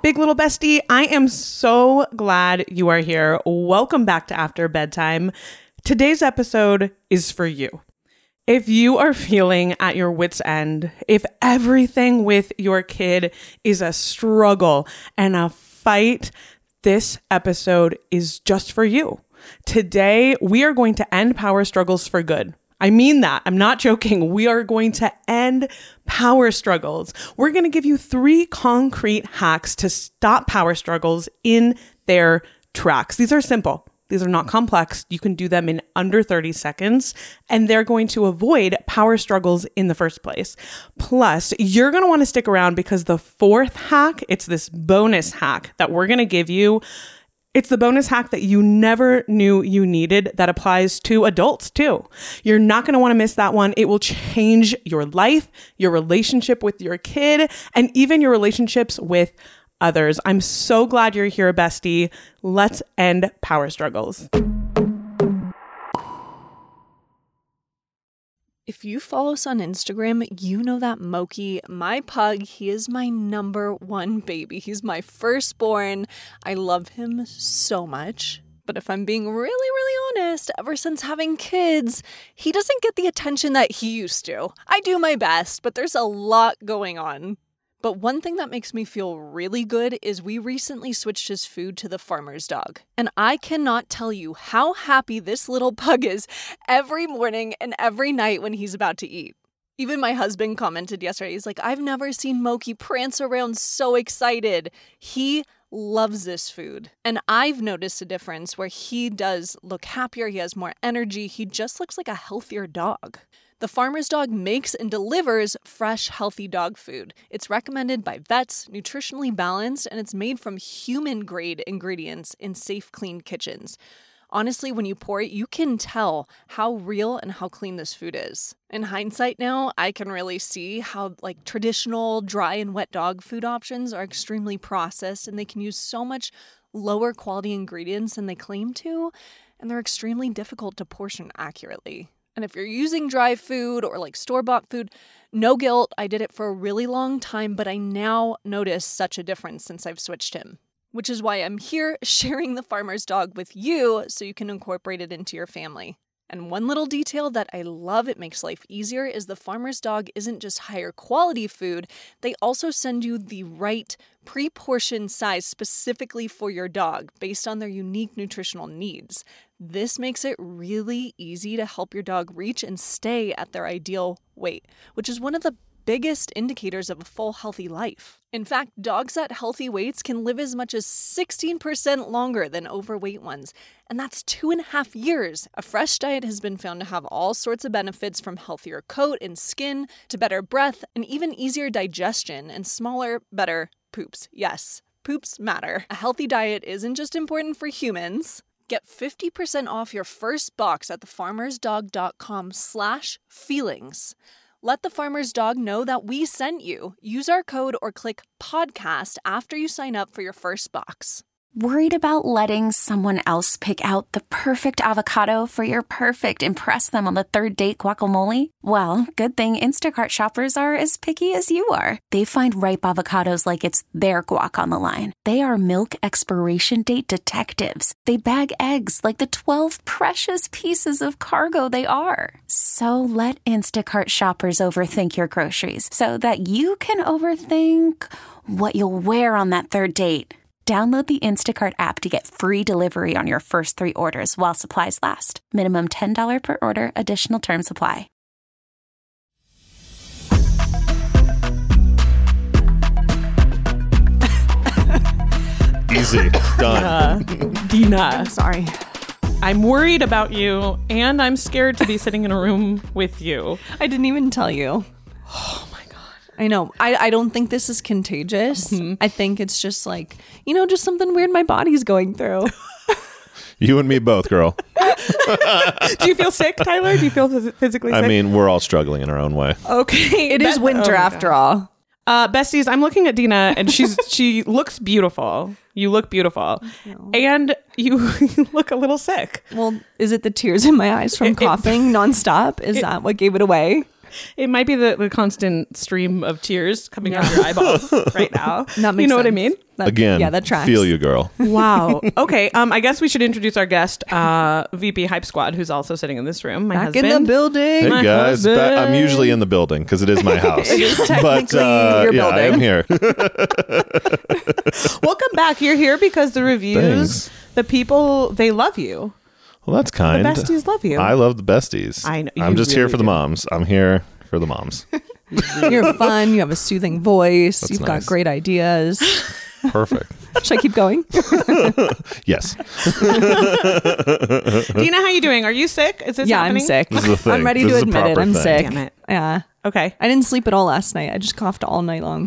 Big little bestie, I am so glad you are here. Welcome back to After Bedtime. Today's episode is for you. If you are feeling at your wit's end, if everything with your kid is a struggle and a fight, this episode is just for you. Today, we are going to end power struggles for good. I mean that. I'm not joking. We are going to end power struggles. We're going to give you 3 concrete hacks to stop power struggles in their tracks. These are simple. These are not complex. You can do them in under 30 seconds, and they're going to avoid power struggles in the first place. Plus, you're going to want to stick around because the 4th hack, it's this bonus hack that we're going to give you. It's the bonus hack that you never knew you needed that applies to adults too. You're not going to want to miss that one. It will change your life, your relationship with your kid, and even your relationships with others. I'm so glad you're here, bestie. Let's end power struggles. If you follow us on Instagram, you know that Moki, my pug, he is my number 1 baby. He's my firstborn. I love him so much. But if I'm being really honest, ever since having kids, he doesn't get the attention that he used to. I do my best, but there's a lot going on. But one thing that makes me feel really good is we recently switched his food to the farmer's dog. And I cannot tell you how happy this little pug is every morning and every night when he's about to eat. Even my husband commented yesterday, he's like, I've never seen Moki prance around so excited. He loves this food. And I've noticed a difference where he does look happier, he has more energy, he just looks like a healthier dog. The Farmer's Dog makes and delivers fresh, healthy dog food. It's recommended by vets, nutritionally balanced, and it's made from human-grade ingredients in safe, clean kitchens. Honestly, when you pour it, you can tell how real and how clean this food is. In hindsight now, I can really see how traditional dry and wet dog food options are extremely processed, and they can use so much lower quality ingredients than they claim to, and they're extremely difficult to portion accurately. And if you're using dry food or store-bought food, no guilt. I did it for a really long time, but I now notice such a difference since I've switched him. Which is why I'm here sharing the Farmer's Dog with you so you can incorporate it into your family. And one little detail that I love, it makes life easier, is the Farmer's Dog isn't just higher quality food. They also send you the right pre-portioned size specifically for your dog based on their unique nutritional needs. This makes it really easy to help your dog reach and stay at their ideal weight, which is one of the biggest indicators of a full, healthy life. In fact, dogs at healthy weights can live as much as 16% longer than overweight ones, and that's 2.5 years. A fresh diet has been found to have all sorts of benefits, from healthier coat and skin to better breath and even easier digestion and smaller, better poops. Yes, poops matter. A healthy diet isn't just important for humans. Get 50% off your first box at thefarmersdog.com/feelings. Let the Farmer's Dog know that we sent you. Use our code or click podcast after you sign up for your first box. Worried about letting someone else pick out the perfect avocado for your perfect impress them on the 3rd date guacamole? Well, good thing Instacart shoppers are as picky as you are. They find ripe avocados like it's their guac on the line. They are milk expiration date detectives. They bag eggs like the 12 precious pieces of cargo they are. So let Instacart shoppers overthink your groceries so that you can overthink what you'll wear on that 3rd date. Download the Instacart app to get free delivery on your first 3 orders while supplies last. Minimum $10 per order. Additional terms apply. Easy. Done. Dina. I'm sorry. I'm worried about you, and I'm scared to be sitting in a room with you. I didn't even tell you. Oh my God. I know. I don't think this is contagious. Mm-hmm. I think it's just just something weird my body's going through. You and me both, girl. Do you feel sick, Tyler? Do you feel physically sick? I mean, we're all struggling in our own way. Okay. It is winter after all. Besties, I'm looking at Dina, and she looks beautiful. You look beautiful. And you look a little sick. Well, is it the tears in my eyes from coughing nonstop? Is that what gave it away? It might be the constant stream of tears coming out of your eyeballs right now. That makes You know what I sense. mean? Again, yeah, that tracks. feel you, girl. Wow. Okay. I guess we should introduce our guest, VP Hype Squad, who's also sitting in this room. My Back husband. in the building. Hey My guys, husband. I'm usually in the building because it is my house. It is technically your yeah, I am building. here. Welcome back. You're here because the reviews, Thanks. the people, they love you. Well, that's kind. The besties love you. I love the besties. I know, I'm you just here really for the do. moms. I'm here for the moms. You're fun. You have a soothing voice. That's You've nice. got great ideas. Perfect. Should I keep going? Yes. Dina, how you doing? Are you sick? Is this Yeah, happening? I'm sick. This is a thing. I'm ready This to is a admit it. proper I'm thing. sick. Damn it. Yeah. Okay. I didn't sleep at all last night. I just coughed all night long.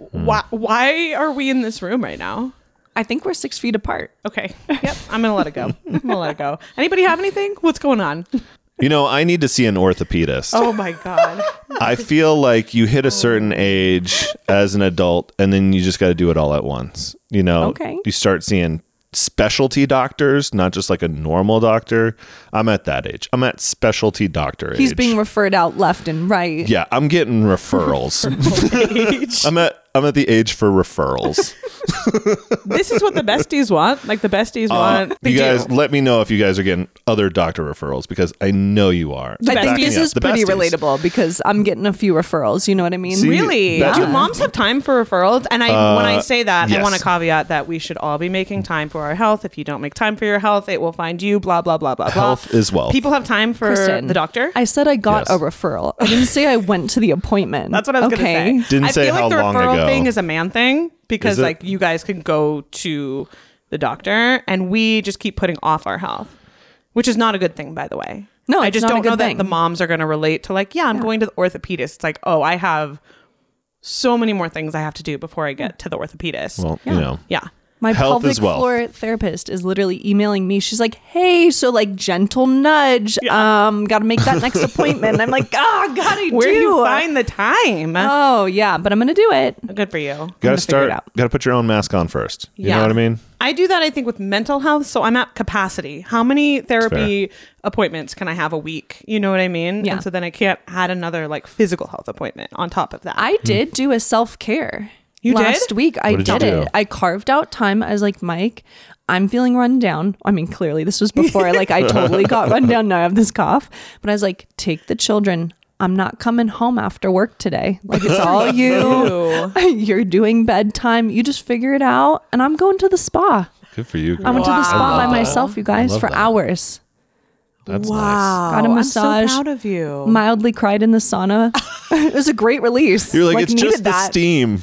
Why are we in this room right now? I think we're 6 feet apart. Okay. Yep. I'm going to let it go. I'm going to let it go. Anybody have anything? What's going on? You know, I need to see an orthopedist. Oh my God. I feel like you hit a certain age as an adult and then you just got to do it all at once. You know, Okay. You start seeing specialty doctors, not just like a normal doctor. I'm at that age. I'm at specialty doctor He's age. being referred out left and right. Yeah, I'm getting referrals. I'm at the age for referrals. This is what the besties want. Like the besties want. You guys, let me know if you guys are getting other doctor referrals because I know you are. I think besties. this is The pretty besties. relatable because I'm getting a few referrals. You know what I mean? See, Really? That's Do what- moms have time for referrals? And when I say that, I yes. want to caveat that we should all be making time for our health. If you don't make time for your health, it will find you, blah, blah, blah, blah, blah. Health is wealth. People have time for Kristen, the doctor. I said I got Yes. a referral. I didn't say I went to the appointment. That's what I was going Okay. to say. Didn't I say feel how like the long referral ago. thing is a man thing because Is it? like you guys can go to the doctor and we just keep putting off our health, which is not a good thing, by the way. No, I it's just not a don't know good that thing. the moms are going to relate to like, I'm going to the orthopedist. It's like, oh, I have so many more things I have to do before I get to the orthopedist. Well, you know. Yeah. My Health pelvic is wealth. floor therapist is literally emailing me. She's like, "Hey, so like gentle nudge. Got to make that next appointment." And I'm like, "Oh God, I Where do do." you find the time? Oh yeah, but I'm gonna do it. Good for you. gonna Got to figure start. it out. Got to put your own mask on first. You Yeah. know what I mean? I do that, I think, with mental health. So I'm at capacity. How many therapy appointments can I have a week? You know what I mean? Yeah. And so then I can't add another like physical health appointment on top of that. I did do a self-care. You did? Last week I What did you did do? it. I carved out time. I was like, Mike, I'm feeling run down. I mean, clearly this was before I totally got run down. Now I have this cough. But I was like, take the children. I'm not coming home after work today. Like it's all you. You're doing bedtime. You just figure it out. And I'm going to the spa. Good for you. Girl. I went to the Wow. spa I by love that. myself, you guys, love for that. hours. That's wow. Got a massage. I'm so proud of you. Mildly cried in the sauna. It was a great release. nice. You're like it's needed just the that. steam.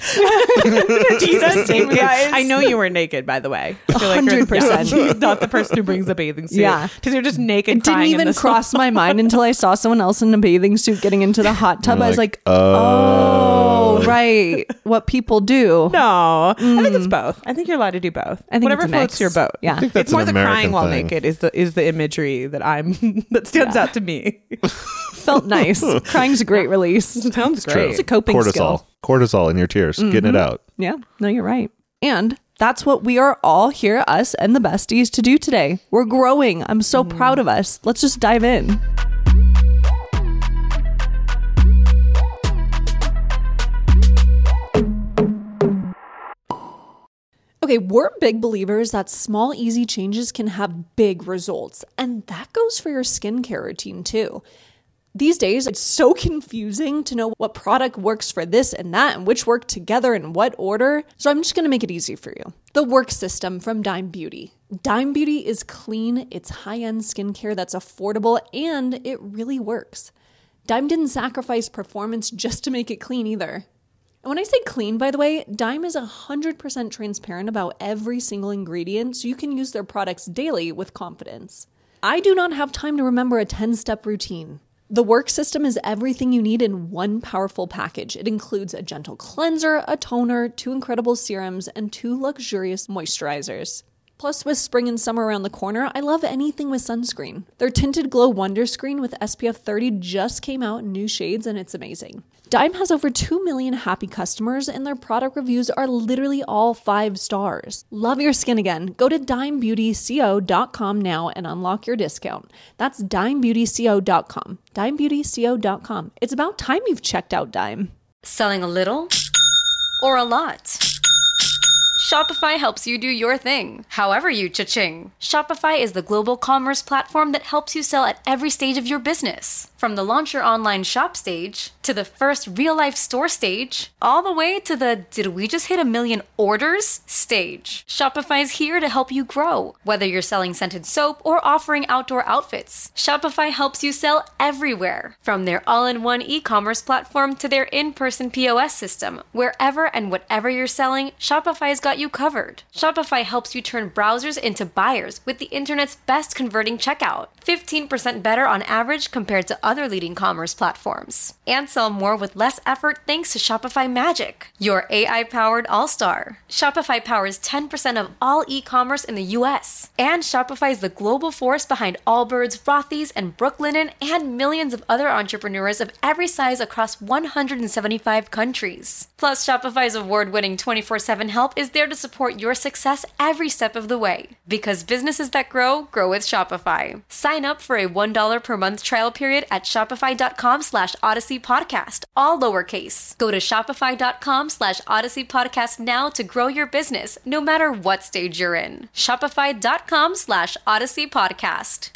Jesus, Naked. guys. I know you were naked, by the way. I feel like you're 100%. not the person who brings a bathing suit. Yeah. Because you're just naked. It didn't crying in even the cross sauna. my mind until I saw someone else in a bathing suit getting into the hot tub. You're I was like, like, oh, right. What people do. No, I think it's both. I think you're allowed to do both. I think Whatever it's a floats mix. your boat. Yeah. I think that's It's more an the American crying while thing. naked is the imagery that that stands out to me. Felt nice. Crying's a great release. Sounds True. great. It's a coping skill. Cortisol in your tears, getting it out. Yeah, no, you're right. And that's what we are all here, us and the besties, to do today. We're growing. I'm so proud of us. Let's just dive in. Okay, we're big believers that small, easy changes can have big results. And that goes for your skincare routine too. These days, it's so confusing to know what product works for this and that and which work together in what order. So I'm just going to make it easy for you. The Work System from Dime Beauty. Dime Beauty is clean, it's high-end skincare that's affordable, and it really works. Dime didn't sacrifice performance just to make it clean either. And when I say clean, by the way, Dime is 100% transparent about every single ingredient, so you can use their products daily with confidence. I do not have time to remember a 10-step routine. The Work System is everything you need in one powerful package. It includes a gentle cleanser, a toner, 2 incredible serums, and 2 luxurious moisturizers. Plus, with spring and summer around the corner, I love anything with sunscreen. Their Tinted Glow Wonder Screen with SPF 30 just came out in new shades, and it's amazing. Dime has over 2 million happy customers, and their product reviews are literally all 5 stars. Love your skin again? Go to dimebeautyco.com now and unlock your discount. That's dimebeautyco.com. dimebeautyco.com. It's about time you've checked out Dime. Selling a little or a lot? Shopify helps you do your thing, however you cha-ching. Shopify is the global commerce platform that helps you sell at every stage of your business. From the launch your online shop stage, to the first real-life store stage, all the way to the did we just hit 1 million orders stage. Shopify's here to help you grow. Whether you're selling scented soap or offering outdoor outfits, Shopify helps you sell everywhere. From their all-in-one e-commerce platform to their in-person POS system, wherever and whatever you're selling, Shopify's got you covered. Shopify helps you turn browsers into buyers with the internet's best converting checkout. 15% better on average compared to other leading commerce platforms. And sell more with less effort thanks to Shopify Magic, your AI-powered all-star. Shopify powers 10% of all e-commerce in the US. And Shopify is the global force behind Allbirds, Rothy's, and Brooklinen, and millions of other entrepreneurs of every size across 175 countries. Plus, Shopify's award-winning 24/7 help is there to support your success every step of the way. Because businesses that grow with Shopify. Sign up for a $1 per month trial period at shopify.com/Odyssey Podcast, all lowercase. Go to shopify.com/Odyssey Podcast now to grow your business, no matter what stage you're in. Shopify.com/Odyssey Podcast.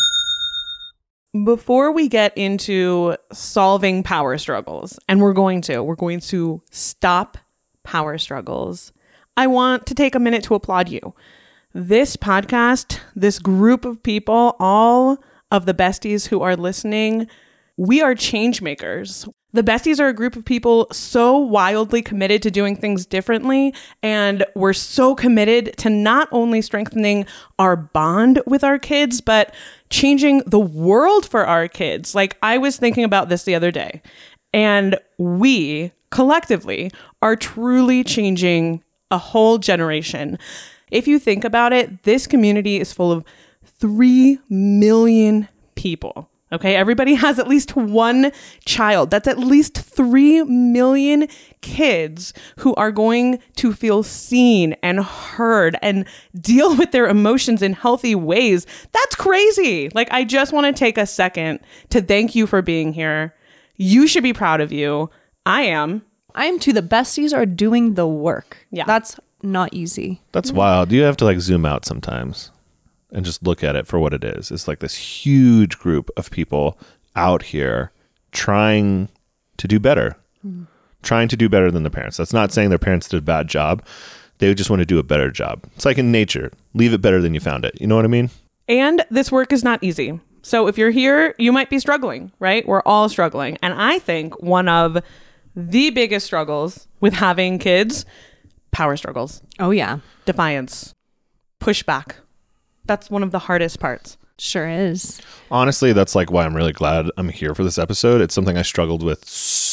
Before we get into solving power struggles, and we're going to stop power struggles, I want to take a minute to applaud you. This podcast, this group of people, all of the besties who are listening, we are change makers. The besties are a group of people so wildly committed to doing things differently, and we're so committed to not only strengthening our bond with our kids, but changing the world for our kids. Like, I was thinking about this the other day, and we collectively are truly changing a whole generation. If you think about it, this community is full of 3 million people. Okay, everybody has at least one child. That's at least 3 million kids who are going to feel seen and heard and deal with their emotions in healthy ways. That's crazy. Like, I just want to take a second to thank you for being here. You should be proud of you. I am. too. The besties are doing the work. Yeah. That's not easy. That's wild. You have to like zoom out sometimes and just look at it for what it is. It's like this huge group of people out here trying to do better, trying to do better than their parents. That's not saying their parents did a bad job. They just want to do a better job. It's like in nature. Leave it better than you found it. You know what I mean? And this work is not easy. So if you're here, you might be struggling, right? We're all struggling. And I think one of the biggest struggles with having kids, power struggles. Oh, yeah. Defiance. Pushback. That's one of the hardest parts. Sure is. Honestly, that's like why I'm really glad I'm here for this episode. It's something I struggled with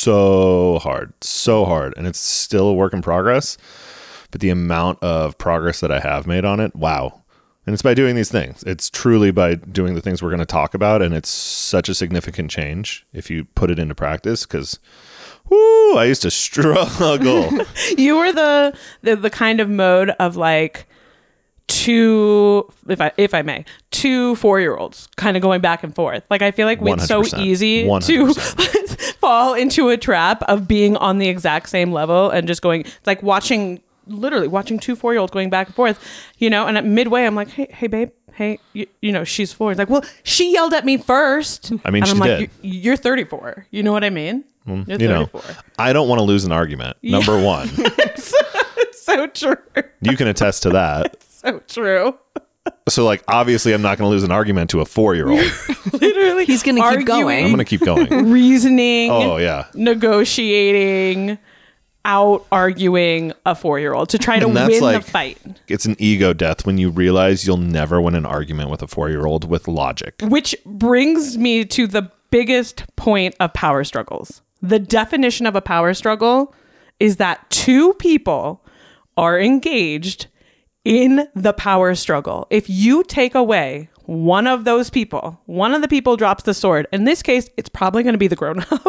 so hard. And it's still a work in progress. But the amount of progress that I have made on it, wow. And it's by doing these things. It's truly by doing the things we're going to talk about. And it's such a significant change if you put it into practice, because I used to struggle. You were the kind of mode of like two 4-year-olds kind of going back and forth. Like, I feel like it's so easy 100%. to fall into a trap of being on the exact same level and just going, it's like literally watching 2 4-year-olds going back and forth, and at midway I'm like, hey babe, she's 4. It's like, well, she yelled at me first. I mean, and she I'm like, did. You're 34. You know what I mean? You're 34. I don't want to lose an argument. Number one. It's so true. You can attest to that. So true. So, like, obviously, I'm not going to lose an argument to a 4-year-old. Literally, he's going to keep going. I'm going to keep going. Reasoning. Oh, yeah. Negotiating. Out arguing a 4-year-old to try to win the fight. It's an ego death when you realize you'll never win an argument with a 4-year-old with logic. Which brings me to the biggest point of power struggles. The definition of a power struggle is that 2 people are engaged in the power struggle. If you take away one of those people, one of the people drops the sword. In this case, it's probably going to be the grown-up.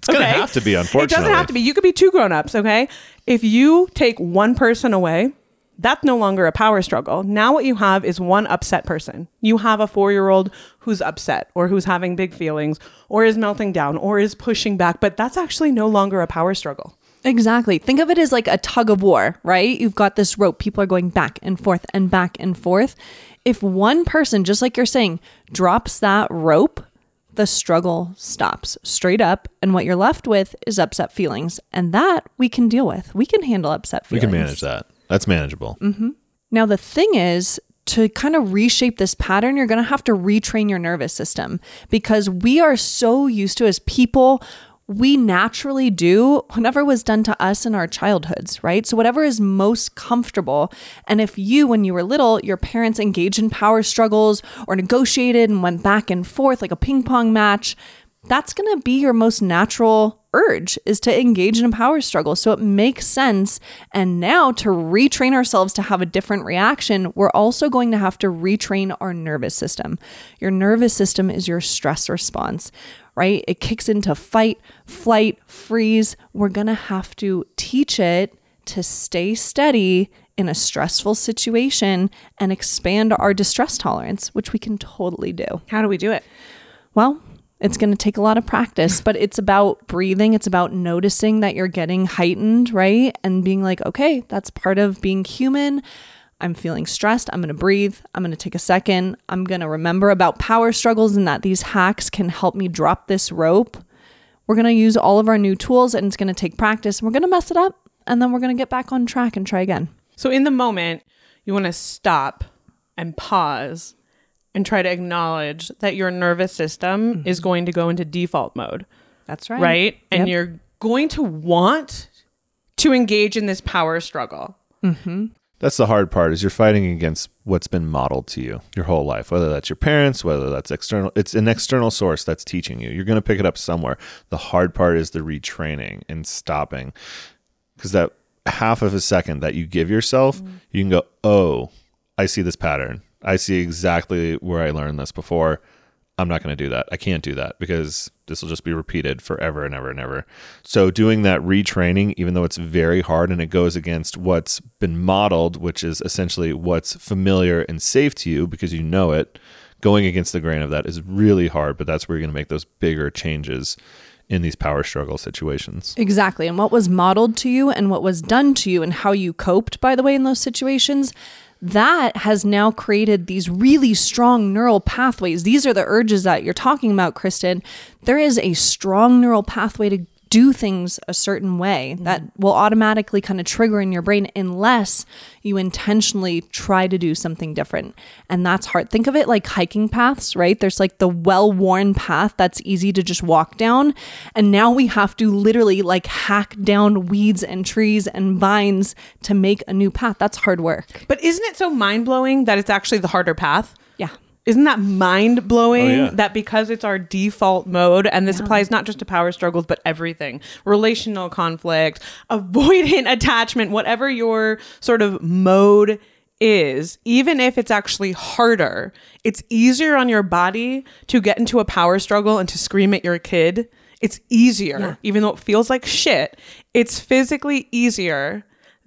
It's going to have to be, unfortunately. It doesn't have to be. You could be two grown-ups, okay? If you take one person away, that's no longer a power struggle. Now what you have is one upset person. You have a 4-year-old who's upset or who's having big feelings or is melting down or is pushing back, but that's actually no longer a power struggle. Exactly. Think of it as like a tug of war, right? You've got this rope. People are going back and forth and back and forth. If one person, just like you're saying, drops that rope, the struggle stops straight up. And what you're left with is upset feelings. And that we can deal with. We can handle upset feelings. We can manage that. That's manageable. Mm-hmm. Now, the thing is, to kind of reshape this pattern, you're going to have to retrain your nervous system, because we are so used to, as people, we naturally do whatever was done to us in our childhoods, right? So whatever is most comfortable. And if you, when you were little, your parents engaged in power struggles or negotiated and went back and forth like a ping pong match, that's going to be your most natural urge, is to engage in a power struggle. So it makes sense. And now, to retrain ourselves to have a different reaction, we're also going to have to retrain our nervous system. Your nervous system is your stress response, right? It kicks into fight, flight, freeze. We're going to have to teach it to stay steady in a stressful situation and expand our distress tolerance, which we can totally do. How do we do it? Well, it's going to take a lot of practice, but it's about breathing. It's about noticing that you're getting heightened, right? And being like, okay, that's part of being human. I'm feeling stressed. I'm going to breathe. I'm going to take a second. I'm going to remember about power struggles and that these hacks can help me drop this rope. We're going to use all of our new tools, and it's going to take practice. We're going to mess it up, and then we're going to get back on track and try again. So in the moment, you want to stop and pause and try to acknowledge that your nervous system is going to go into default mode. That's right. Right? And you're going to want to engage in this power struggle. Mm-hmm. That's the hard part, is you're fighting against what's been modeled to you your whole life, whether that's your parents, whether that's external. It's an external source that's teaching you. You're going to pick it up somewhere. The hard part is the retraining and stopping, because that half of a second that you give yourself, you can go, oh, I see this pattern. I see exactly where I learned this before. I'm not going to do that. I can't do that, because this will just be repeated forever and ever and ever. So doing that retraining, even though it's very hard and it goes against what's been modeled, which is essentially what's familiar and safe to you because you know it, going against the grain of that is really hard, but that's where you're going to make those bigger changes in these power struggle situations. Exactly. And what was modeled to you and what was done to you and how you coped, by the way, in those situations, that has now created these really strong neural pathways. These are the urges that you're talking about, Kristen. There is a strong neural pathway to do things a certain way that will automatically kind of trigger in your brain unless you intentionally try to do something different. And that's hard. Think of it like hiking paths, right? There's like the well-worn path that's easy to just walk down. And now we have to literally like hack down weeds and trees and vines to make a new path. That's hard work. But isn't it so mind-blowing that it's actually the harder path? Yeah. Isn't that mind-blowing? Oh, yeah. That because it's our default mode, and this applies not just to power struggles, but everything, relational conflict, avoidant attachment, whatever your sort of mode is, even if it's actually harder, it's easier on your body to get into a power struggle and to scream at your kid. It's easier, even though it feels like shit. It's physically easier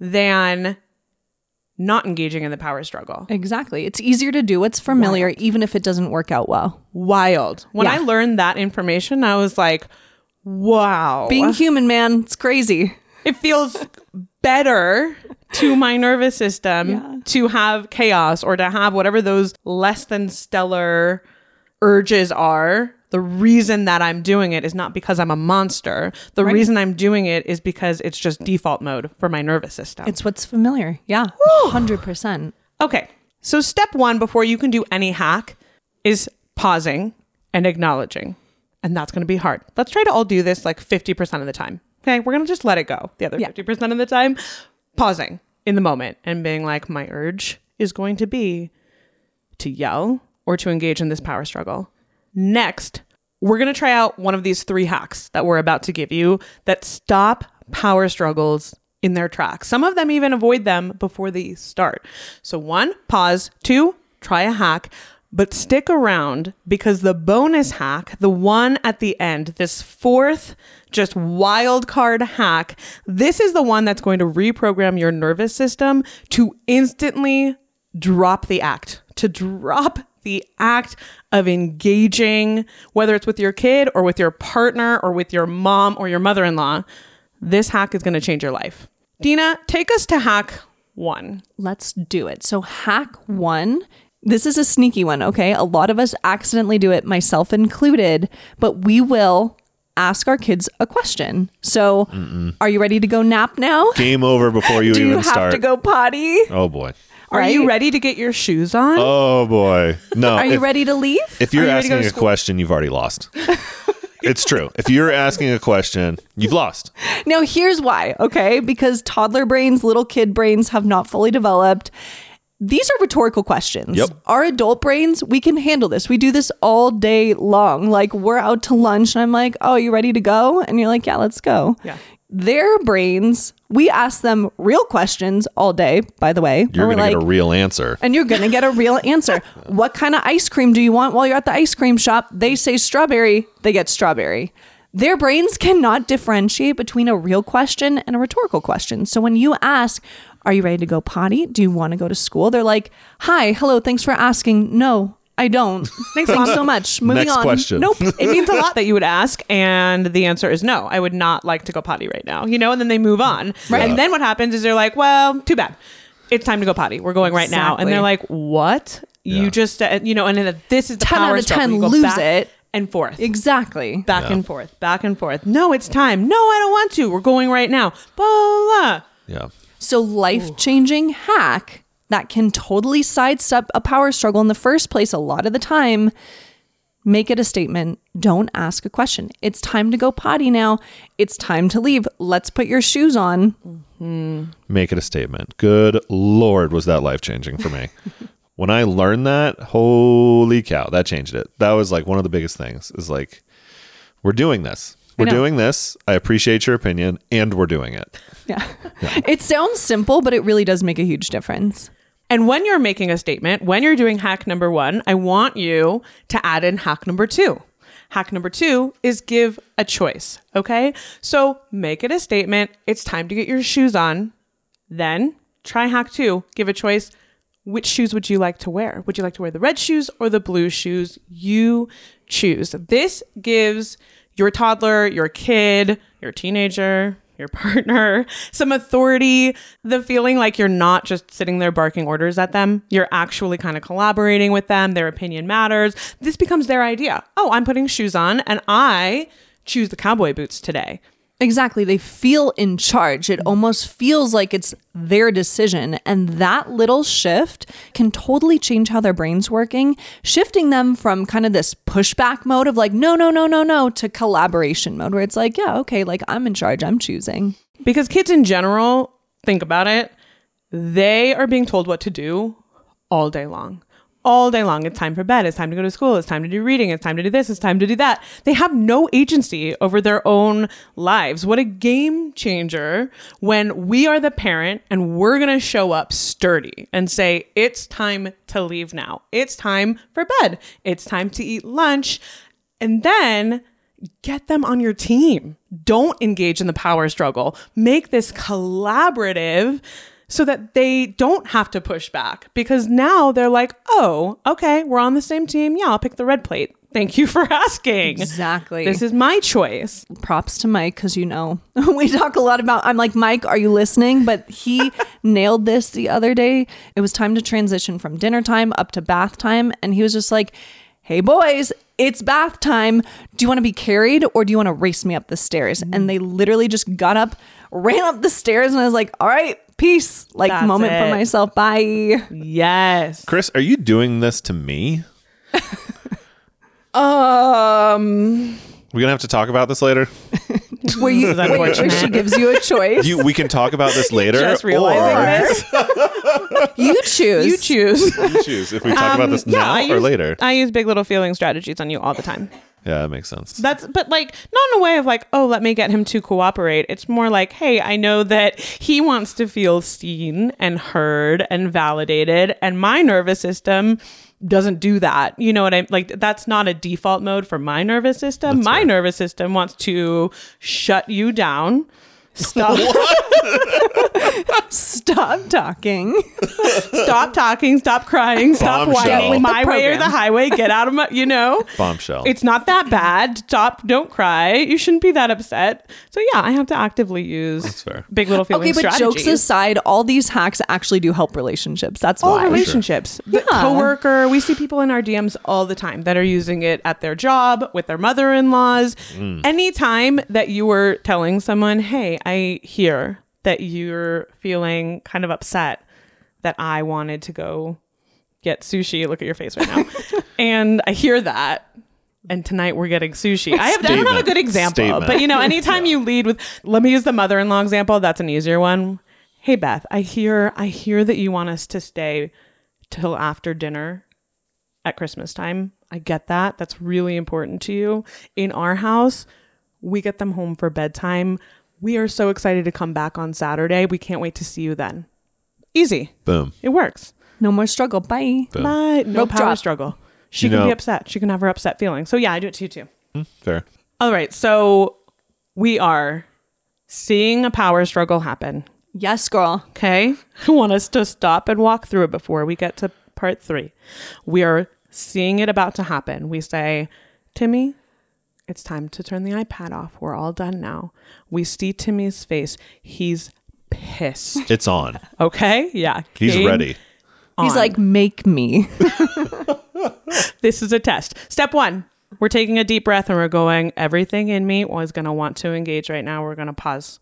than not engaging in the power struggle. Exactly. It's easier to do what's familiar, even if it doesn't work out well. Wild. When I learned that information, I was like, wow. Being human, man, it's crazy. It feels better to my nervous system to have chaos or to have whatever those less than stellar urges are. The reason that I'm doing it is not because I'm a monster. The reason I'm doing it is because it's just default mode for my nervous system. It's what's familiar. Yeah. 100%. Okay. So step one before you can do any hack is pausing and acknowledging. And that's going to be hard. Let's try to all do this like 50% of the time. Okay. We're going to just let it go the other 50% of the time. Pausing in the moment and being like, my urge is going to be to yell or to engage in this power struggle. Next, we're going to try out one of these 3 hacks that we're about to give you that stop power struggles in their tracks. Some of them even avoid them before they start. So 1, pause. 2, try a hack. But stick around because the bonus hack, the one at the end, this fourth just wild card hack, this is the one that's going to reprogram your nervous system to instantly drop the act of engaging, whether it's with your kid or with your partner or with your mom or your mother-in-law. This hack is going to change your life. Dina, take us to hack 1. Let's do it. So hack 1, this is a sneaky one, okay? A lot of us accidentally do it, myself included, but we will ask our kids a question. So are you ready to go nap now? Game over before you do even you start. have to go potty? Oh boy. Are you ready to get your shoes on? Oh boy. No. Are you ready to leave? If you're Are you ready to go asking to a school? question, you've already lost. It's true. If you're asking a question, you've lost. Now, here's why, okay? Because toddler brains, little kid brains have not fully developed. These are rhetorical questions. Yep. Our adult brains, we can handle this. We do this all day long. Like, we're out to lunch and I'm like, oh, you ready to go? And you're like, yeah, let's go. Yeah. Their brains, we ask them real questions all day, by the way. You're going to get a real answer. And you're going to get a real answer. What kind of ice cream do you want while you're at the ice cream shop? They say strawberry, they get strawberry. Their brains cannot differentiate between a real question and a rhetorical question. So when you ask, are you ready to go potty? Do you want to go to school? They're like, hi, hello, thanks for asking. No, I don't. Thanks so much. Moving Next on. question. Nope. It means a lot that you would ask, and the answer is no. I would not like to go potty right now, and then they move on. Right. And then what happens is they're like, well, too bad. It's time to go potty. We're going right now. And Exactly. they're like, what? Yeah. You just, and then this is the 10 power out of struggle. 10 You go lose back it. and forth. Exactly. Back and forth, back and forth. No, it's time. No, I don't want to. We're going right now. Blah, blah, blah. Yeah. So life-changing hack that can totally sidestep a power struggle in the first place a lot of the time. Make it a statement. Don't ask a question. It's time to go potty now. It's time to leave. Let's put your shoes on. Make it a statement. Good Lord, was that life-changing for me. When I learned that, holy cow, that changed it. That was like one of the biggest things is like, we're doing this. We're know. doing this. I appreciate your opinion, and we're doing it. Yeah. It sounds simple, but it really does make a huge difference. And when you're making a statement, when you're doing hack number 1, I want you to add in hack number 2. Hack number 2 is give a choice. Okay. So make it a statement. It's time to get your shoes on. Then try hack 2. Give a choice. Which shoes would you like to wear? Would you like to wear the red shoes or the blue shoes? You choose. This gives your toddler, your kid, your teenager, your partner some authority, the feeling like you're not just sitting there barking orders at them. You're actually kind of collaborating with them. Their opinion matters. This becomes their idea. Oh, I'm putting shoes on and I choose the cowboy boots today. Exactly. They feel in charge. It almost feels like it's their decision. And that little shift can totally change how their brain's working, shifting them from kind of this pushback mode of like, no, to collaboration mode where it's like, yeah, okay, like I'm in charge. I'm choosing. Because kids in general, think about it, they are being told what to do all day long. All day long. It's time for bed. It's time to go to school. It's time to do reading. It's time to do this. It's time to do that. They have no agency over their own lives. What a game changer when we are the parent and we're going to show up sturdy and say, it's time to leave now. It's time for bed. It's time to eat lunch. And then get them on your team. Don't engage in the power struggle. Make this collaborative so that they don't have to push back, because now they're like, oh, okay, we're on the same team. Yeah, I'll pick the red plate. Thank you for asking. Exactly. This is my choice. Props to Mike, because we talk a lot about, I'm like, Mike, are you listening? But he nailed this the other day. It was time to transition from dinner time up to bath time. And he was just like, hey boys, it's bath time. Do you want to be carried or do you want to race me up the stairs? And they literally just got up, ran up the stairs, and I was like, all right, peace. Like, That's moment for it. myself. Bye. Yes. Chris, are you doing this to me? We're going to have to talk about this later. Where is unfortunate. she gives you a choice. We can talk about this later. Just realizing this. You choose. You choose. You choose if we talk about this now or later. I use big little feeling strategies on you all the time. Yeah, that makes sense. But like, not in a way of like, oh, let me get him to cooperate. It's more like, hey, I know that he wants to feel seen and heard and validated. And my nervous system doesn't do that. You know what I like? That's not a default mode for my nervous system. That's my fair. nervous system wants to shut you down. Stop. Stop talking. Stop talking. Stop crying. Stop Bombshell. whining. My way or program. the highway. Get out of my, Bombshell. It's not that bad. Stop. Don't cry. You shouldn't be that upset. So yeah, I have to actively use That's fair. big little feeling Okay, but strategies. jokes aside, all these hacks actually do help relationships. That's all why. relationships. The Yeah. coworker, we see people in our DMs all the time that are using it at their job, with their mother-in-laws. Anytime that you were telling someone, hey, I hear that you're feeling kind of upset that I wanted to go get sushi. Look at your face right now. And I hear that. And tonight we're getting sushi. I don't have a good example, Statement. but anytime you lead with, let me use the mother-in-law example. That's an easier one. Hey, Beth, I hear that you want us to stay till after dinner at Christmas time. I get that. That's really important to you. In our house, we get them home for bedtime. We are so excited to come back on Saturday. We can't wait to see you then. Easy. Boom. It works. No more struggle. Bye. Boom. But no Rope power drop. struggle. She You can be know- upset. She can have her upset feeling. So yeah, I do it to you too. Fair. All right. So we are seeing a power struggle happen. Yes, girl. Okay. I want us to stop and walk through it before we get to part 3. We are seeing it about to happen. We say, Timmy, it's time to turn the iPad off. We're all done now. We see Timmy's face. He's pissed. It's on. Okay. Yeah. He's Game ready. He's on. like, make me. This is a test. Step 1. We're taking a deep breath and we're going, everything in me was going to want to engage right now. We're going to pause.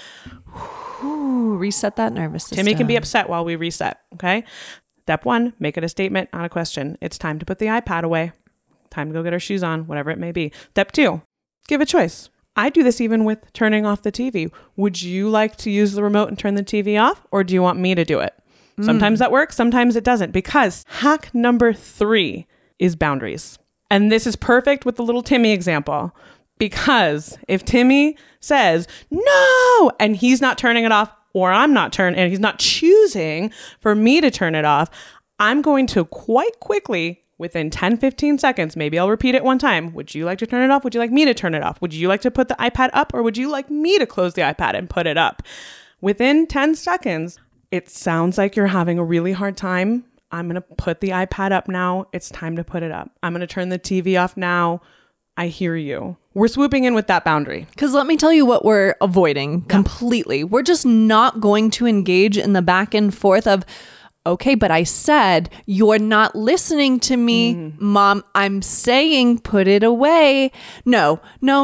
Ooh, reset that nervous system. Timmy can be upset while we reset. Okay. Step 1, make it a statement, not a question. It's time to put the iPad away. Time to go get our shoes on, whatever it may be. Step 2, give a choice. I do this even with turning off the TV. Would you like to use the remote and turn the TV off, or do you want me to do it? Sometimes that works, sometimes it doesn't, because hack number 3 is boundaries. And this is perfect with the little Timmy example, because if Timmy says no, and he's not turning it off, or I'm not turning, and he's not choosing for me to turn it off, I'm going to quite quickly, within 10, 15 seconds, maybe I'll repeat it one time. Would you like to turn it off? Would you like me to turn it off? Would you like to put the iPad up, or would you like me to close the iPad and put it up? Within 10 seconds, it sounds like you're having a really hard time. I'm going to put the iPad up now. It's time to put it up. I'm going to turn the TV off now. I hear you. We're swooping in with that boundary. Because let me tell you what we're avoiding completely. We're just not going to engage in the back and forth of, okay, but I said, you're not listening to me, Mom. I'm saying put it away. No.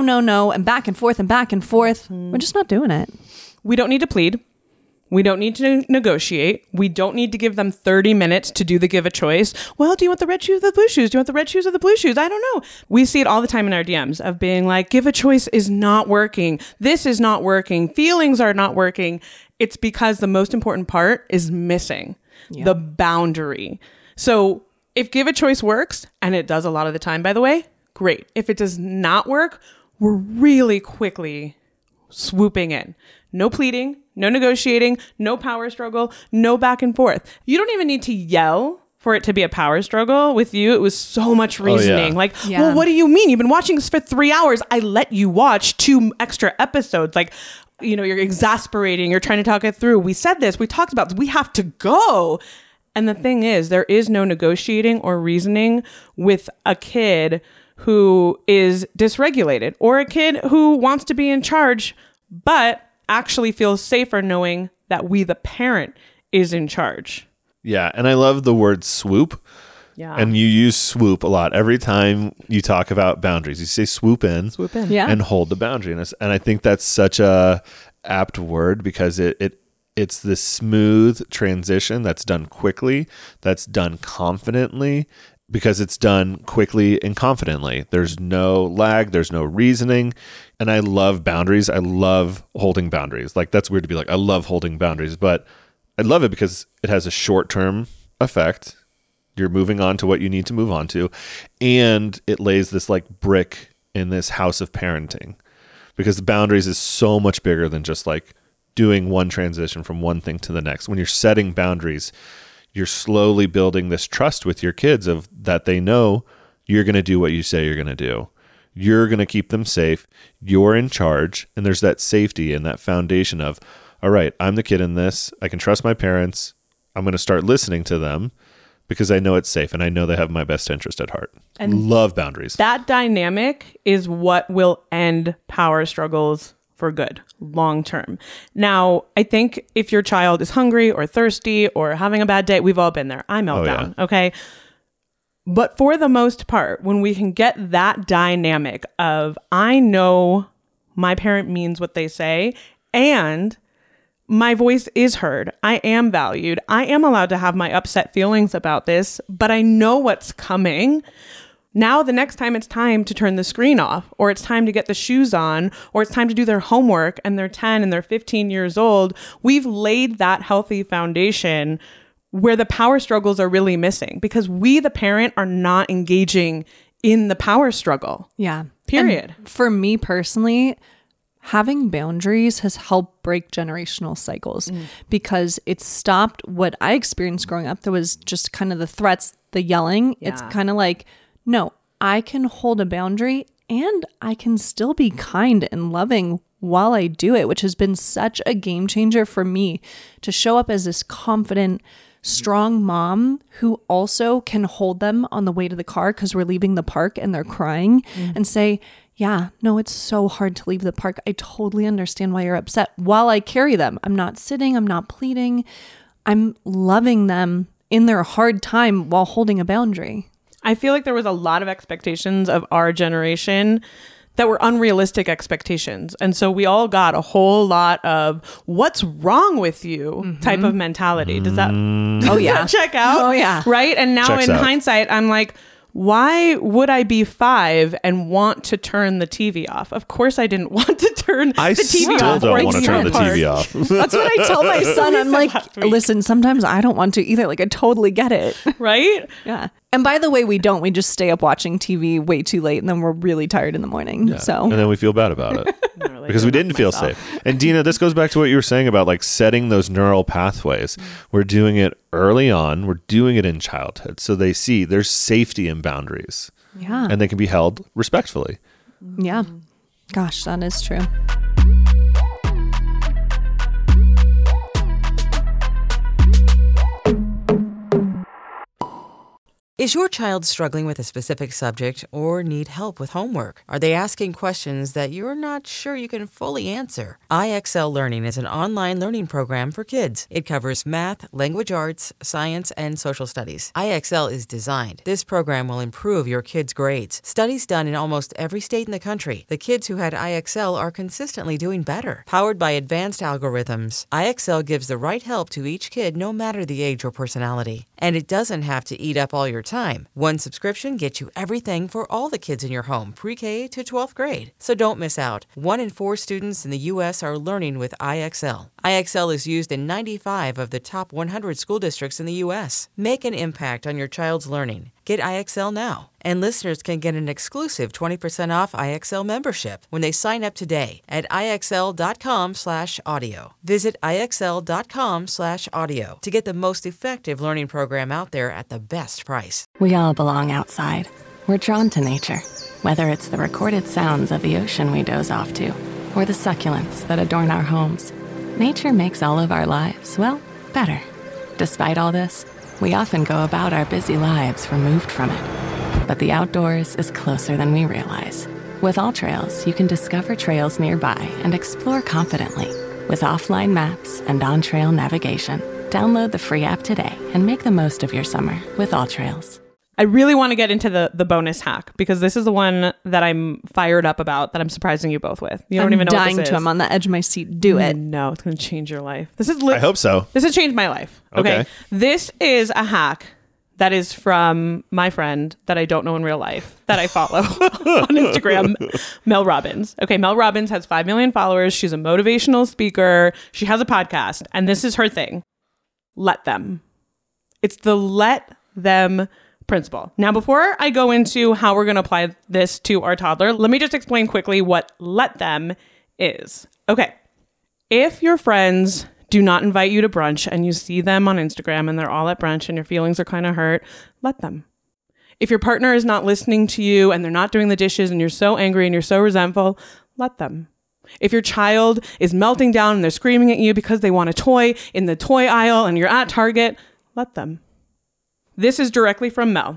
And back and forth and back and forth. We're just not doing it. We don't need to plead. We don't need to negotiate. We don't need to give them 30 minutes to do the give a choice. Well, do you want the red shoes or the blue shoes? Do you want the red shoes or the blue shoes? I don't know. We see it all the time in our DMs of being like, give a choice is not working. This is not working. Feelings are not working. It's because the most important part is missing. The boundary. So if give a choice works, and it does a lot of the time, by the way, great. If it does not work, we're really quickly swooping in. No pleading, no negotiating, no power struggle, no back and forth. You don't even need to yell for it to be a power struggle. With you, it was so much reasoning. Like, well, what do you mean? You've been watching this for 3 hours. I let you watch 2 extra episodes. Like, you're exasperating. You're trying to talk it through. We said this. We talked about this. We have to go. And the thing is, there is no negotiating or reasoning with a kid who is dysregulated, or a kid who wants to be in charge, but actually feels safer knowing that we, the parent, is in charge. Yeah. And I love the word swoop. Yeah. And you use swoop a lot. Every time you talk about boundaries, you say swoop in. Swoop in. Yeah. And hold the boundary. And I think that's such a apt word, because it's this smooth transition that's done quickly, that's done confidently, because it's done quickly and confidently. There's no lag, there's no reasoning. And I love boundaries. I love holding boundaries. Like, that's weird to be like, I love holding boundaries, but I love it because it has a short-term effect. You're moving on to what you need to move on to. And it lays this like brick in this house of parenting, because the boundaries is so much bigger than just like doing one transition from one thing to the next. When you're setting boundaries, you're slowly building this trust with your kids of that they know you're going to do what you say you're going to do. You're going to keep them safe. You're in charge. And there's that safety and that foundation of, all right, I'm the kid in this. I can trust my parents. I'm going to start listening to them because I know it's safe and I know they have my best interest at heart. And love boundaries. That dynamic is what will end power struggles for good, long term. Now, I think if your child is hungry or thirsty or having a bad day, we've all been there. I melt down, okay? But for the most part, when we can get that dynamic of, I know my parent means what they say and my voice is heard, I am valued, I am allowed to have my upset feelings about this, but I know what's coming. Now, the next time it's time to turn the screen off, or it's time to get the shoes on, or it's time to do their homework, and they're 10 and they're 15 years old, we've laid that healthy foundation where the power struggles are really missing because we, the parent, are not engaging in the power struggle. Yeah. Period. And for me personally, having boundaries has helped break generational cycles because it stopped what I experienced growing up. There was just kind of the threats, the yelling. Yeah. It's kind of like, no, I can hold a boundary and I can still be kind and loving while I do it, which has been such a game changer for me to show up as this confident, strong mom who also can hold them on the way to the car because we're leaving the park and they're crying and say, yeah, no, it's so hard to leave the park. I totally understand why you're upset while I carry them. I'm not sitting, I'm not pleading. I'm loving them in their hard time while holding a boundary. I feel like there was a lot of expectations of our generation that were unrealistic expectations. And so we all got a whole lot of what's wrong with you type of mentality. Does that, does that check out? Oh, yeah. Right? And now Checks in out. hindsight, I'm like, why would I be 5 and want to turn the TV off? Of course I didn't want to turn the TV still off. don't or want to be turn the apart. TV off. That's what I tell my son. I'm like, listen, sometimes I don't want to either. Like, I totally get it. Right? Yeah. And by the way, we don't. We just stay up watching TV way too late and then we're really tired in the morning. Yeah. So And then we feel bad about it. Really because we didn't feel safe. And Dina, this goes back to what you were saying about like setting those neural pathways. We're doing it early on. We're doing it in childhood. So they see there's safety in boundaries. yeah. And they can be held respectfully. Yeah. Gosh, that is true. Is your child struggling with a specific subject or need help with homework? Are they asking questions that you're not sure you can fully answer? IXL Learning is an online learning program for kids. It covers math, language arts, science, and social studies. IXL is designed. This program will improve your kids' grades. Studies done in almost every state in the country. The kids who had IXL are consistently doing better. Powered by advanced algorithms, IXL gives the right help to each kid no matter the age or personality. And it doesn't have to eat up all your time. One subscription gets you everything for all the kids in your home, pre-K to 12th grade. So don't miss out. 1 in 4 students in the U.S. are learning with IXL. IXL is used in 95 of the top 100 school districts in the U.S. Make an impact on your child's learning. Get IXL now. And listeners can get an exclusive 20% off IXL membership when they sign up today at IXL.com/audio. Visit IXL.com/audio to get the most effective learning program out there at the best price. We all belong outside. We're drawn to nature, whether it's the recorded sounds of the ocean we doze off to, or the succulents that adorn our homes. Nature makes all of our lives, well, better. Despite all this, we often go about our busy lives removed from it. But the outdoors is closer than we realize. With AllTrails, you can discover trails nearby and explore confidently. With offline maps and on-trail navigation, download the free app today and make the most of your summer with AllTrails. I really want to get into the bonus hack because this is the one that I'm fired up about that I'm surprising you both with. You don't even know dying what this to. is. I'm on the edge of my seat. Do it. No, it's going to change your life. This is I hope so. This has changed my life. Okay. This is a hack that is from my friend that I don't know in real life that I follow on Instagram, Mel Robbins. Okay, Mel Robbins has 5 million followers. She's a motivational speaker. She has a podcast, and this is her thing. Let them. It's the let them principle. Now, before I go into how we're going to apply this to our toddler, let me just explain quickly what let them is. Okay. If your friends do not invite you to brunch and you see them on Instagram and they're all at brunch and your feelings are kind of hurt, let them. If your partner is not listening to you and they're not doing the dishes and you're so angry and you're so resentful, let them. If your child is melting down and they're screaming at you because they want a toy in the toy aisle and you're at Target, let them. This is directly from Mel.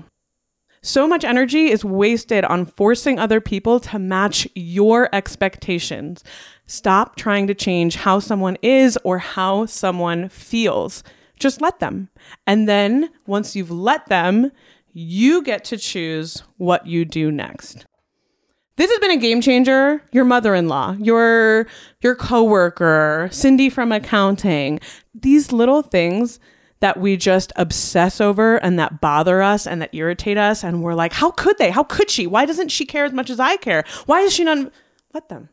So much energy is wasted on forcing other people to match your expectations. Stop trying to change how someone is or how someone feels. Just let them. And then once you've let them, you get to choose what you do next. This has been a game changer. Your mother-in-law, your coworker, Cindy from accounting, these little things that we just obsess over and that bother us and that irritate us. And we're like, how could they? How could she? Why doesn't she care as much as I care? Why is she not? Let them.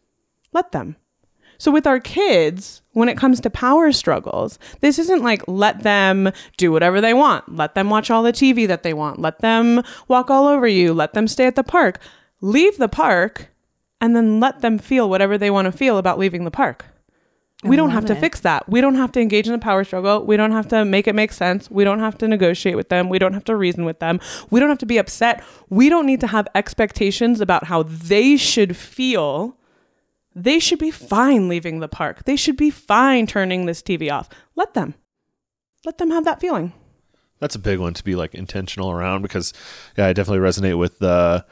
Let them. So with our kids, when it comes to power struggles, this isn't like let them do whatever they want. Let them watch all the TV that they want. Let them walk all over you. Let them stay at the park. Leave the park and then let them feel whatever they want to feel about leaving the park. We don't have to fix that. We don't have to engage in a power struggle. We don't have to make it make sense. We don't have to negotiate with them. We don't have to reason with them. We don't have to be upset. We don't need to have expectations about how they should feel. They should be fine leaving the park. They should be fine turning this TV off. Let them have that feeling. That's a big one to be like intentional around because I definitely resonate with the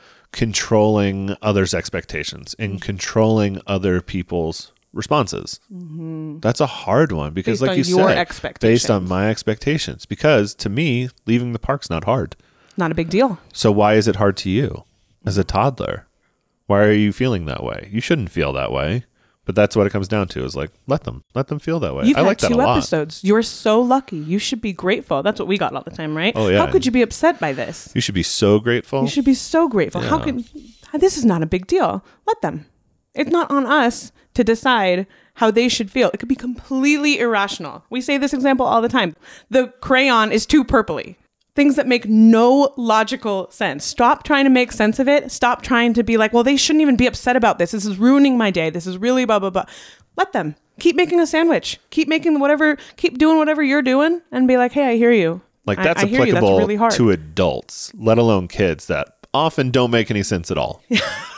controlling others' expectations and controlling other people's responses. Mm-hmm. That's a hard one because based like you said, based on my expectations, because to me, leaving the park's not hard. Not a big deal. So why is it hard to you as a toddler? Why are you feeling that way? You shouldn't feel that way, but that's what it comes down to is like, let them feel that way. You've I had like that 2 a lot. episodes. You're so lucky. You should be grateful. That's what we got all the time, right? Oh, yeah. How could you be upset by this? You should be so grateful. You should be so grateful. Yeah. This is not a big deal. Let them. It's not on us to decide how they should feel. It could be completely irrational. We say this example all the time. The crayon is too purpley. Things that make no logical sense. Stop trying to make sense of it. Stop trying to be like, well, they shouldn't even be upset about this. This is ruining my day. This is really blah, blah, blah. Let them. Keep making a sandwich. Keep doing whatever you're doing and be like, hey, I hear you. Like that's applicable that's really hard. To adults, let alone kids that often don't make any sense at all.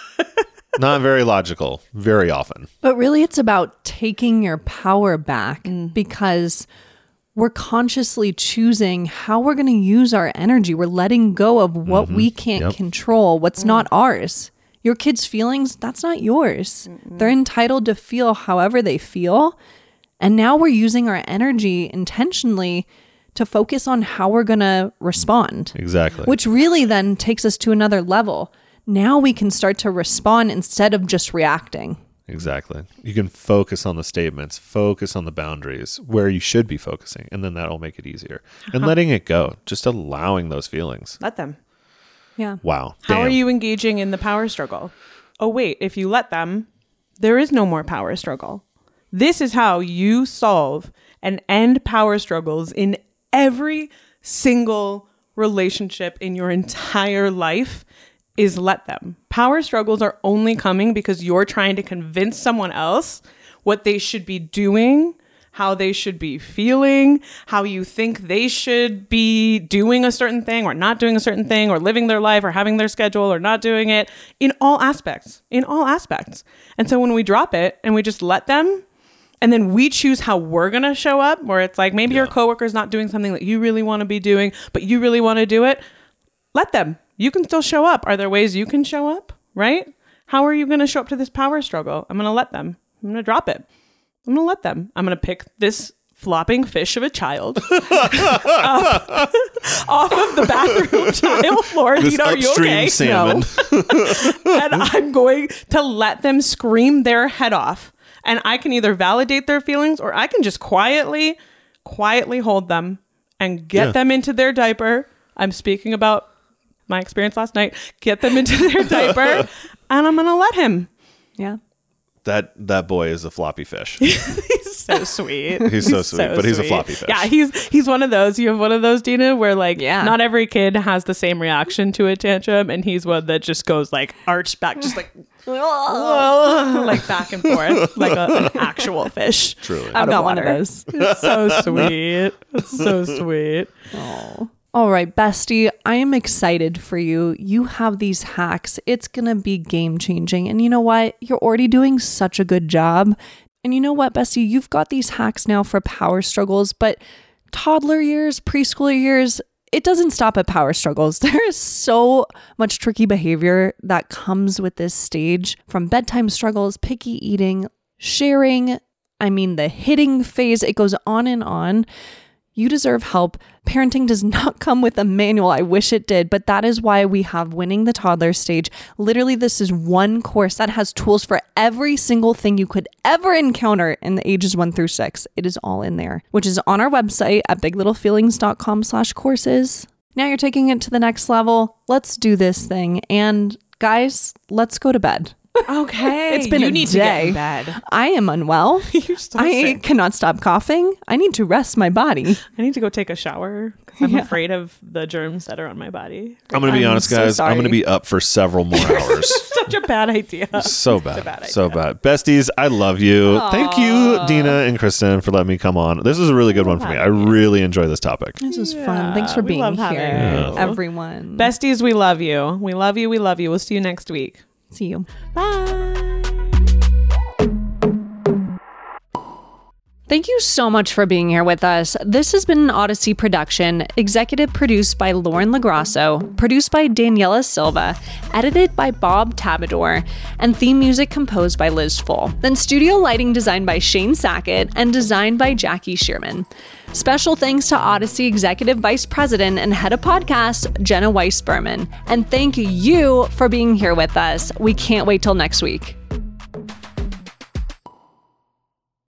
Not very logical, very often. But really, it's about taking your power back because we're consciously choosing how we're going to use our energy. We're letting go of what we can't control, what's not ours. Your kids' feelings, that's not yours. They're entitled to feel however they feel. And now we're using our energy intentionally to focus on how we're going to respond. Exactly. Which really then takes us to another level. Now we can start to respond instead of just reacting. Exactly. You can focus on the statements, focus on the boundaries where you should be focusing, and then that'll make it easier. And letting it go, just allowing those feelings. Let them. Yeah. Wow. How are you engaging in the power struggle? Oh, wait, if you let them, there is no more power struggle. This is how you solve and end power struggles in every single relationship in your entire life. Is let them. Power struggles are only coming because you're trying to convince someone else what they should be doing, how they should be feeling, how you think they should be doing a certain thing or not doing a certain thing or living their life or having their schedule or not doing it in all aspects. And so when we drop it and we just let them and then we choose how we're going to show up, where it's like maybe your coworker's not doing something that you really want to be doing, but you really want to do it, let them. You can still show up. Are there ways you can show up, right? How are you going to show up to this power struggle? I'm going to let them. I'm going to drop it. I'm going to let them. I'm going to pick this flopping fish of a child off of the bathroom tile floor. This are you okay? Salmon. No. And I'm going to let them scream their head off. And I can either validate their feelings or I can just quietly hold them and get them into their diaper. I'm speaking about my experience last night. Get them into their diaper and I'm going to let him. Yeah. That boy is a floppy fish. He's so sweet. He's so sweet, but he's a floppy fish. Yeah, he's one of those. You have one of those, Dina, where like not every kid has the same reaction to a tantrum, and he's one that just goes like arched back, just like like back and forth, like an actual fish. Truly, I'm not one of those. It's so sweet. It's so sweet. Oh. All right, bestie, I am excited for you. You have these hacks. It's going to be game changing. And you know what? You're already doing such a good job. And you know what, bestie? You've got these hacks now for power struggles, but toddler years, preschooler years, it doesn't stop at power struggles. There is so much tricky behavior that comes with this stage, from bedtime struggles, picky eating, sharing, the hitting phase. It goes on and on. You deserve help. Parenting does not come with a manual. I wish it did, but that is why we have Winning the Toddler Stage. Literally, this is one course that has tools for every single thing you could ever encounter in the ages 1 through 6. It is all in there, which is on our website at biglittlefeelings.com/courses. Now you're taking it to the next level. Let's do this thing. And guys, let's go to bed. Okay. It's been a day. To get in bed. I am unwell. You're so I sick. cannot stop coughing. I need to rest my body. I need to go take a shower because I'm afraid of the germs that are on my body. I'm going to be honest, guys. I'm going to be up for several more hours. Such a bad idea. So bad. So bad. Besties, I love you. Aww. Thank you, Dina and Kristen, for letting me come on. This is a really good one for me. I really enjoy this topic. This is fun. Thanks for we being love here, having you. everyone. Besties, we love you. We love you. We love you. We'll see you next week. See you. Bye. Thank you so much for being here with us. This has been an Odyssey production, executive produced by Lauren Lagrasso, produced by Daniela Silva, edited by Bob Tabador, and theme music composed by Liz Full. Then studio lighting designed by Shane Sackett and designed by Jackie Shearman. Special thanks to Odyssey Executive Vice President and Head of Podcast, Jenna Weiss-Berman. And thank you for being here with us. We can't wait till next week.